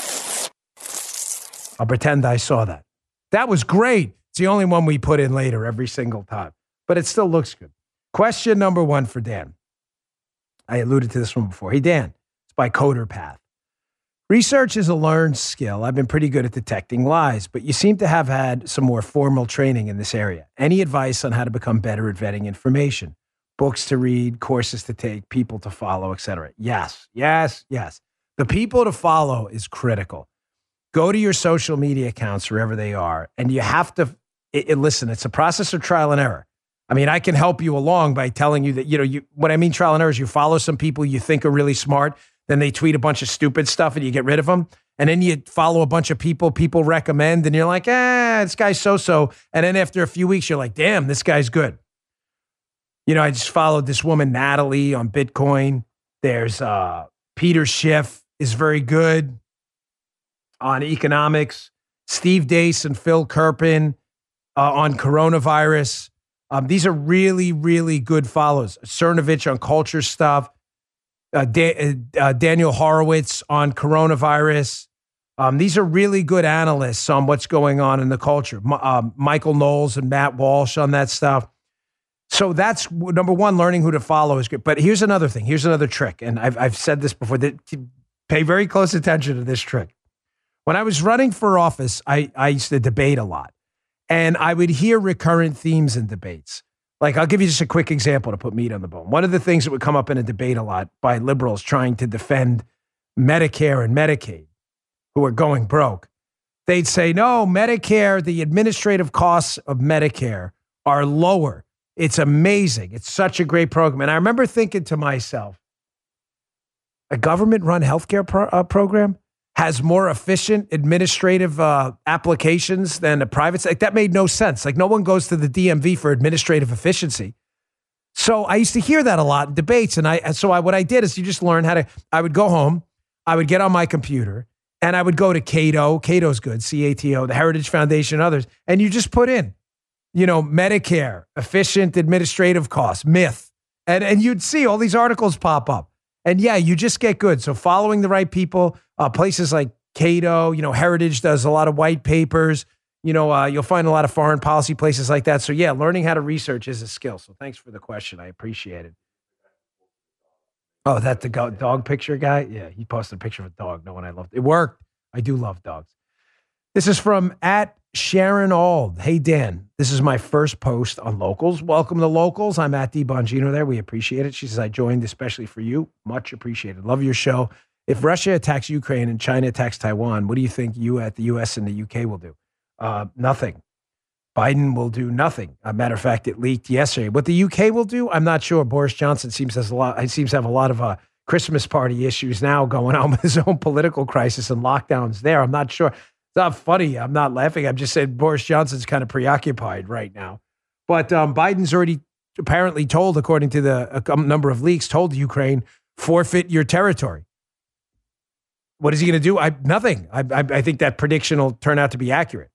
I'll pretend I saw that. That was great. It's the only one we put in later every single time, but it still looks good. Question number 1 for Dan. I alluded to this one before. Hey, Dan, it's by CoderPath. Research is a learned skill. I've been pretty good at detecting lies, but you seem to have had some more formal training in this area. Any advice on how to become better at vetting information? Books to read, courses to take, people to follow, etc. Yes. The people to follow is critical. Go to your social media accounts, wherever they are, and you have to listen. It's a process of trial and error. I mean, I can help you along by telling you that, what I mean trial and error is you follow some people you think are really smart, then they tweet a bunch of stupid stuff and you get rid of them. And then you follow a bunch of people recommend, and you're like, this guy's so-so. And then after a few weeks, you're like, damn, this guy's good. I just followed this woman, Natalie, on Bitcoin. There's Peter Schiff is very good on economics. Steve Deace and Phil Kerpen on coronavirus. These are really, really good follows. Cernovich on culture stuff. Daniel Horowitz on coronavirus. These are really good analysts on what's going on in the culture. Michael Knowles and Matt Walsh on that stuff. So that's number one, learning who to follow is good. But here's another thing. Here's another trick. And I've said this before. Pay very close attention to this trick. When I was running for office, I used to debate a lot. And I would hear recurrent themes in debates. Like, I'll give you just a quick example to put meat on the bone. One of the things that would come up in a debate a lot by liberals trying to defend Medicare and Medicaid, who are going broke, they'd say, no, Medicare, the administrative costs of Medicare are lower. It's amazing. It's such a great program. And I remember thinking to myself, a government-run healthcare program has more efficient administrative applications than a private. Like, that made no sense. Like, no one goes to the DMV for administrative efficiency. So I used to hear that a lot in debates. And what I did is you just learn how to, I would go home, I would get on my computer, and I would go to Cato. Cato's good, C-A-T-O, the Heritage Foundation, others. And you just put in, Medicare, efficient administrative costs, myth. And you'd see all these articles pop up. And yeah, you just get good. So following the right people, places like Cato, Heritage does a lot of white papers. You'll find a lot of foreign policy places like that. So yeah, learning how to research is a skill. So thanks for the question. I appreciate it. Oh, that the dog picture guy? Yeah, he posted a picture of a dog. No one I loved. It worked. I do love dogs. This is from @Sharon Ald. Hey, Dan, this is my first post on Locals. Welcome to Locals. I'm @DBongino there. We appreciate it. She says, I joined especially for you. Much appreciated. Love your show. If Russia attacks Ukraine and China attacks Taiwan, what do you think the U.S. and the UK will do? Nothing. Biden will do nothing. A matter of fact, it leaked yesterday. What the UK will do, I'm not sure. Boris Johnson seems to have a lot of Christmas party issues now going on with his own political crisis and lockdowns there. I'm not sure. It's not funny. I'm not laughing. I'm just saying Boris Johnson's kind of preoccupied right now. But Biden's already apparently told, according to a number of leaks, told Ukraine, forfeit your territory. What is he going to do? Nothing. I think that prediction will turn out to be accurate.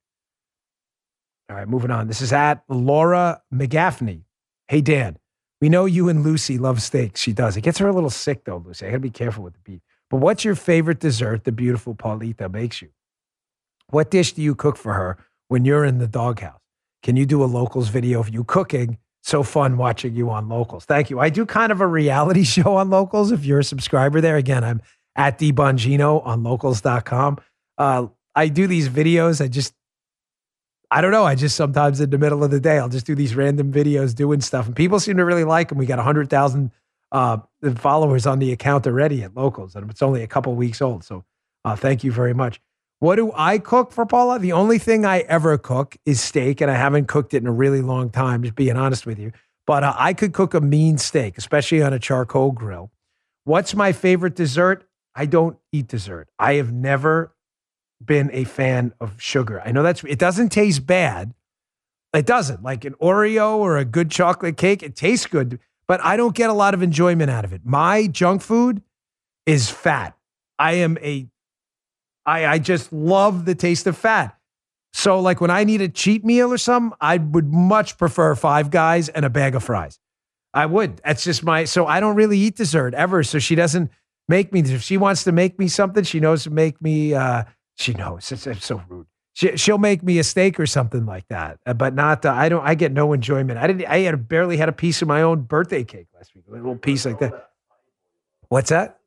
All right, moving on. This is @Laura McGaffney. Hey, Dan, we know you and Lucy love steaks. She does. It gets her a little sick, though, Lucy. I got to be careful with the beef. But what's your favorite dessert the beautiful Paulita makes you? What dish do you cook for her when you're in the doghouse? Can you do a Locals video of you cooking? So fun watching you on Locals. Thank you. I do kind of a reality show on Locals. If you're a subscriber there, again, I'm @DBongino on locals.com. I do these videos. I don't know. I just sometimes in the middle of the day, I'll just do these random videos doing stuff. And people seem to really like them. We got 100,000 followers on the account already at Locals. And it's only a couple weeks old. So thank you very much. What do I cook for Paula? The only thing I ever cook is steak. And I haven't cooked it in a really long time, just being honest with you. But I could cook a mean steak, especially on a charcoal grill. What's my favorite dessert? I don't eat dessert. I have never been a fan of sugar. I know it doesn't taste bad. It doesn't. Like an Oreo or a good chocolate cake, it tastes good, but I don't get a lot of enjoyment out of it. My junk food is fat. I just love the taste of fat. So like when I need a cheat meal or something, I would much prefer Five Guys and a bag of fries. I would. That's just so I don't really eat dessert ever. So she doesn't make me. If she wants to make me something, she knows to make me, she knows. It's so rude. She'll make me a steak or something like that, but not. I get no enjoyment. I barely had a piece of my own birthday cake last week. A little piece like that. What's that?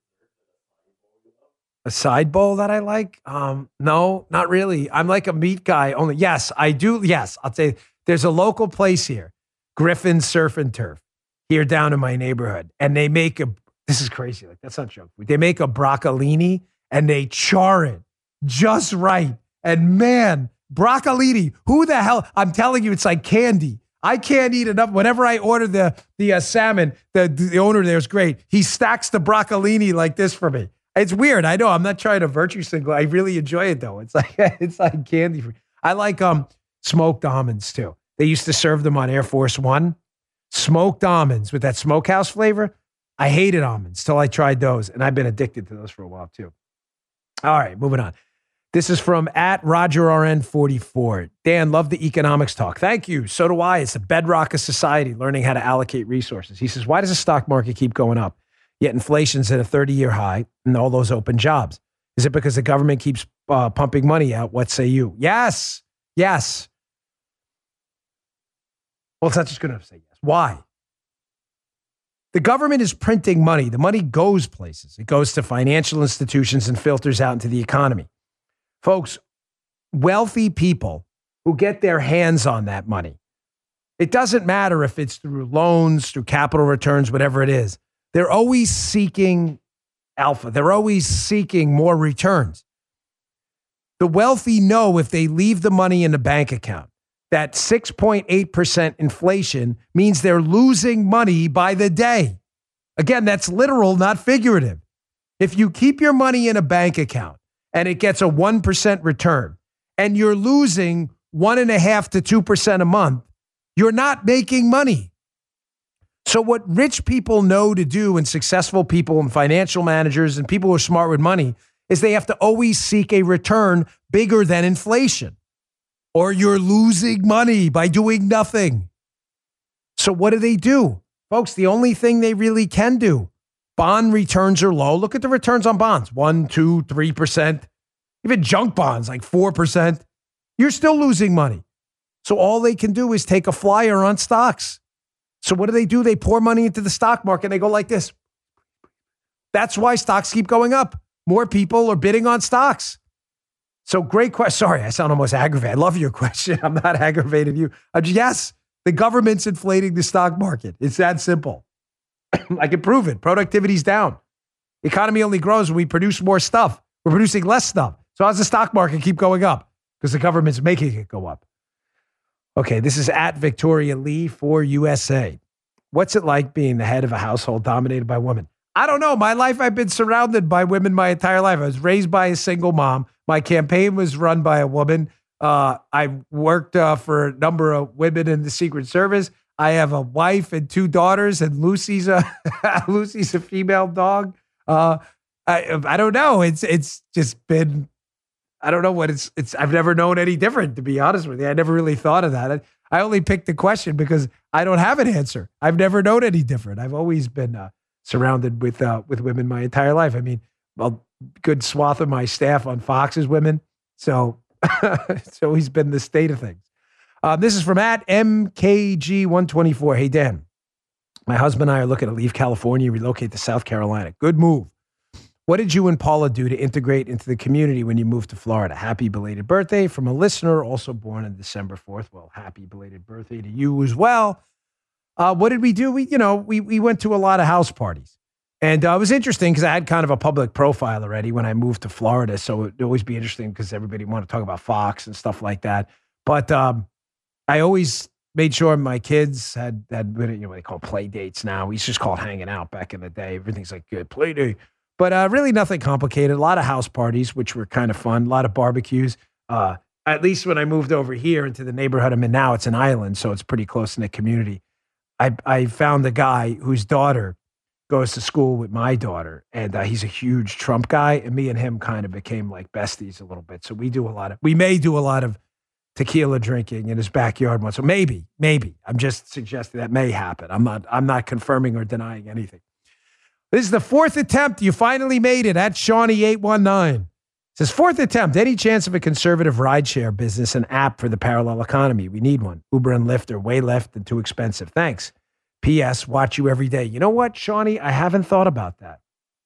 A side bowl that I like? No, not really. I'm like a meat guy only. Yes, I do. Yes, I'll say there's a local place here, Griffin Surf and Turf, here down in my neighborhood, and they make this is crazy. Like, that's not junk food. They make a broccolini and they char it just right. And man, broccolini, who the hell? I'm telling you, it's like candy. I can't eat enough. Whenever I order the salmon, the owner there is great. He stacks the broccolini like this for me. It's weird. I know. I'm not trying to virtue signal. I really enjoy it though. It's like candy. I like smoked almonds too. They used to serve them on Air Force One. Smoked almonds with that smokehouse flavor. I hated almonds till I tried those, and I've been addicted to those for a while too. All right, moving on. This is from @RogerRN44. Dan, love the economics talk. Thank you. So do I. It's the bedrock of society, learning how to allocate resources. He says, why does the stock market keep going up? yet inflation's at a 30-year high and all those open jobs? Is it because the government keeps pumping money out? What say you? Yes. Yes. Well, it's not just good enough to say yes. Why? The government is printing money. The money goes places. It goes to financial institutions and filters out into the economy. Folks, wealthy people who get their hands on that money, it doesn't matter if it's through loans, through capital returns, whatever it is. They're always seeking alpha. They're always seeking more returns. The wealthy know if they leave the money in the bank account, that 6.8% inflation means they're losing money by the day. Again, that's literal, not figurative. If you keep your money in a bank account and it gets a 1% return and you're losing 1.5% to 2% a month, you're not making money. So what rich people know to do, and successful people and financial managers and people who are smart with money, is they have to always seek a return bigger than inflation, or you're losing money by doing nothing. So what do? Folks, the only thing they really can do, bond returns are low. Look at the returns on bonds, 1%, 2%, 3%, even junk bonds, like 4%. You're still losing money. So all they can do is take a flyer on stocks. So what do? They pour money into the stock market and they go like this. That's why stocks keep going up. More people are bidding on stocks. So great question. Sorry, I sound almost aggravated. I love your question. I'm not aggravating you. Yes, the government's inflating the stock market. It's that simple. I can prove it. Productivity's down. The economy only grows when we produce more stuff. We're producing less stuff. So how's the stock market keep going up? Because the government's making it go up. Okay, this is at Victoria Lee for USA. What's it like being the head of a household dominated by women? I don't know. My life, I've been surrounded by women my entire life. I was raised by a single mom. My campaign was run by a woman. I worked for a number of women in the Secret Service. I have a wife and 2 daughters, and Lucy's a female dog. I don't know. It's just been, I don't know what it's. I've never known any different, to be honest with you. I never really thought of that. I only picked the question because I don't have an answer. I've never known any different. I've always been surrounded with women my entire life. I mean, a good swath of my staff on Fox is women. So it's always been the state of things. This is from at MKG124. Hey, Dan, my husband and I are looking to leave California, relocate to South Carolina. Good move. What did you and Paula do to integrate into the community when you moved to Florida? Happy belated birthday from a listener also born on December 4th. Well, happy belated birthday to you as well. What did we do? We went to a lot of house parties. And it was interesting because I had kind of a public profile already when I moved to Florida. So it'd always be interesting because everybody wanted to talk about Fox and stuff like that. But I always made sure my kids had what they call play dates now. We used to just call it hanging out back in the day. Everything's like good play date. But really nothing complicated. A lot of house parties, which were kind of fun. A lot of barbecues. At least when I moved over here into the neighborhood I'm in now, it's an island, so it's pretty close in the community. I found a guy whose daughter goes to school with my daughter, and he's a huge Trump guy, and me and him kind of became like besties a little bit. So we may do a lot of tequila drinking in his backyard once. So maybe. I'm just suggesting that may happen. I'm not confirming or denying anything. This is the 4th attempt. You finally made it at Shawnee819. It says, 4th attempt. Any chance of a conservative rideshare business, an app for the parallel economy? We need one. Uber and Lyft are way left and too expensive. Thanks. P.S. Watch you every day. You know what, Shawnee? I haven't thought about that.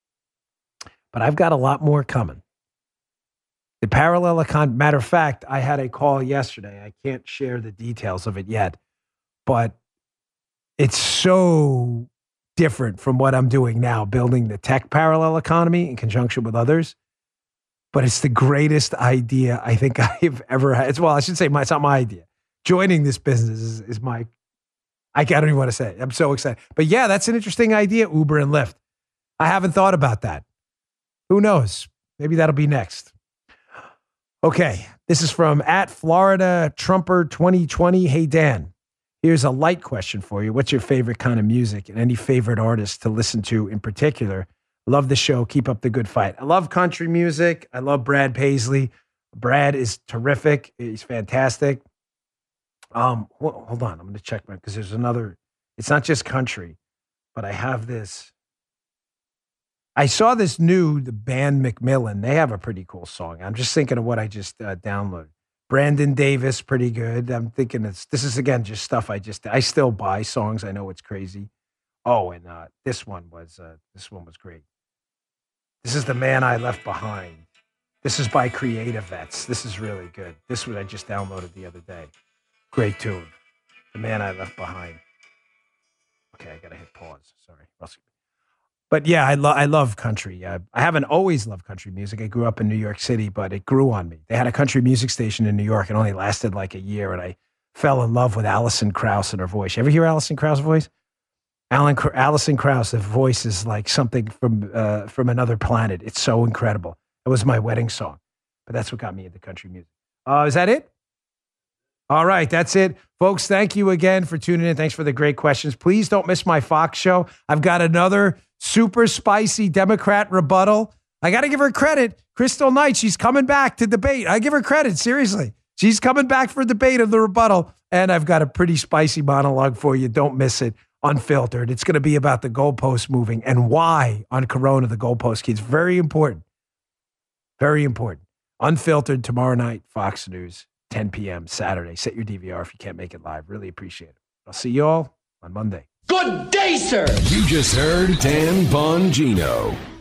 But I've got a lot more coming. The parallel economy. Matter of fact, I had a call yesterday. I can't share the details of it yet. But it's so different from what I'm doing now, building the tech parallel economy in conjunction with others. But it's the greatest idea I think I've ever had. Well, I should say it's not my idea. Joining this business is my, I don't even want to say it. I'm so excited. But yeah, that's an interesting idea, Uber and Lyft. I haven't thought about that. Who knows? Maybe that'll be next. Okay, this is from at Florida Trumper 2020. Hey, Dan. Here's a light question for you. What's your favorite kind of music and any favorite artists to listen to in particular? Love the show. Keep up the good fight. I love country music. I love Brad Paisley. Brad is terrific. He's fantastic. Hold on. I'm going to check because there's another. It's not just country, but I have this. I saw the band Macmillan. They have a pretty cool song. I'm just thinking of what I just downloaded. Brandon Davis, pretty good. I'm thinking this is, again, just stuff I still buy songs. I know it's crazy. Oh, and this one was great. This is The Man I Left Behind. This is by Creative Vets. This is really good. This one I just downloaded the other day. Great tune. The Man I Left Behind. Okay, I got to hit pause. Sorry. But yeah, I love country. I haven't always loved country music. I grew up in New York City, but it grew on me. They had a country music station in New York. It only lasted like a year, and I fell in love with Alison Krauss and her voice. You ever hear Alison Krauss' voice? Alison Krauss, the voice is like something from another planet. It's so incredible. It was my wedding song, but that's what got me into country music. Is that it? All right, that's it. Folks, thank you again for tuning in. Thanks for the great questions. Please don't miss my Fox show. I've got another super spicy Democrat rebuttal. I got to give her credit. Crystal Knight, she's coming back to debate. I give her credit, seriously. She's coming back for debate of the rebuttal, and I've got a pretty spicy monologue for you. Don't miss it. Unfiltered. It's going to be about the goalpost moving and why on Corona the goalpost keeps. Very important. Very important. Unfiltered tomorrow night, Fox News, 10 p.m. Saturday. Set your DVR if you can't make it live. Really appreciate it. I'll see you all on Monday. Good day, sir. You just heard Dan Bongino.